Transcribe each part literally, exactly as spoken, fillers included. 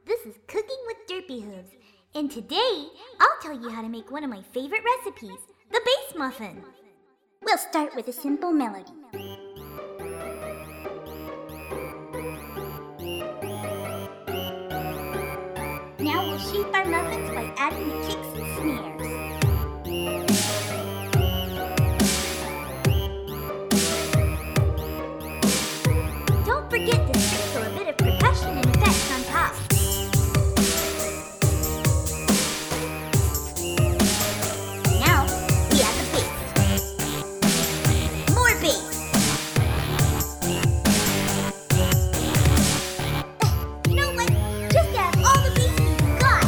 This is Cooking with Derpy Hooves, and today I'll tell you how to make one of my favorite recipes, the base muffin. We'll start with a simple melody. Now we'll shape our muffins by adding the kicks and snares. Don't forget to sprinkle a bit of percussion and effects on top. Now we add the bass. More bass. You know what? Just add all the bass you got.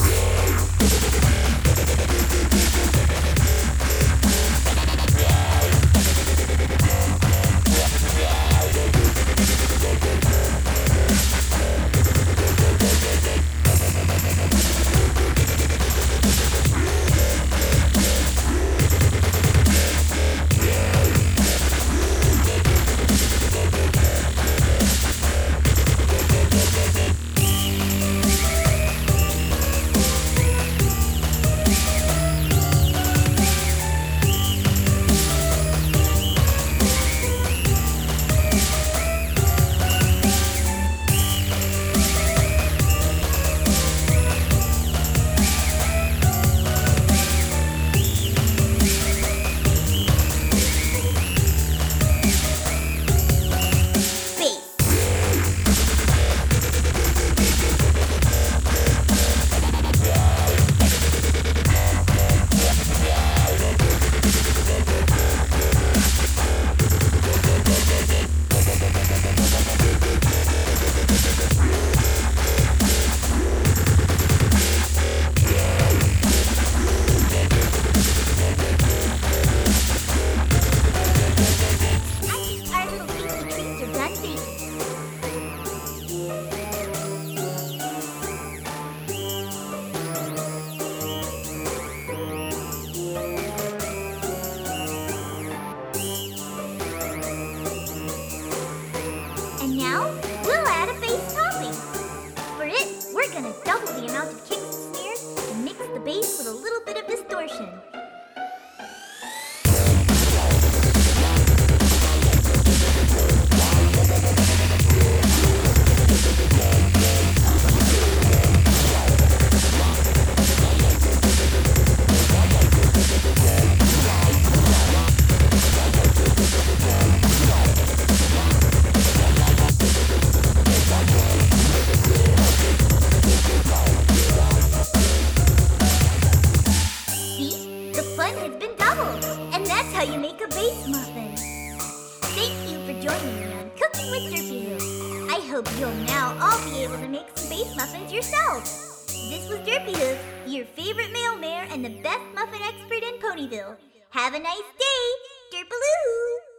And now, we'll add a base topping. For it, we're going to double the amount of kicks and snares and mix the bass with a little bit of distortion. Has been doubled, and that's how you make a base muffin. Thank you for joining me on Cooking with Derpy Hooves. I hope you'll now all be able to make some base muffins yourselves. This was Derpy Hooves, your favorite male mayor and the best muffin expert in Ponyville. Have a nice day, Derpaloo!